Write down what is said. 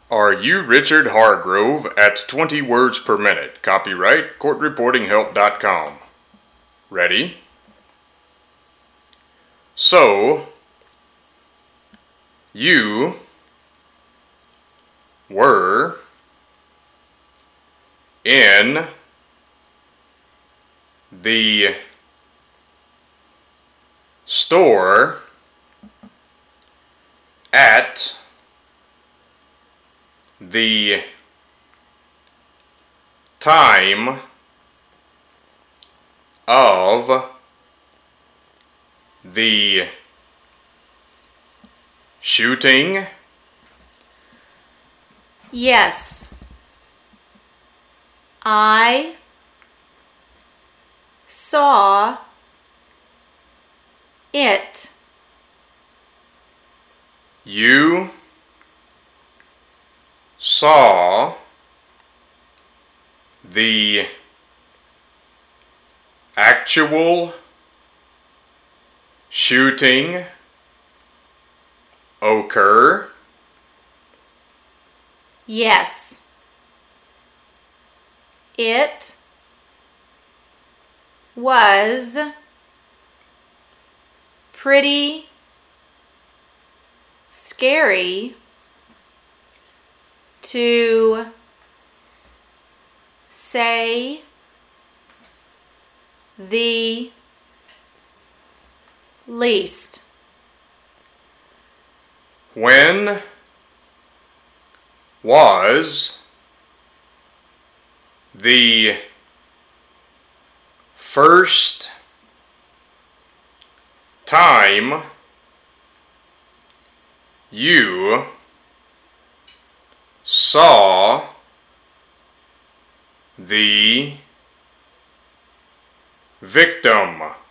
Are you Richard Hargrove at 20 words per minute? Copyright courtreportinghelp.com. Ready? So, you were in the store at the time of the shooting? Yes. I saw it. You saw the actual shooting occur? Yes. It was pretty scary to say the least. When was the first time you saw the victim?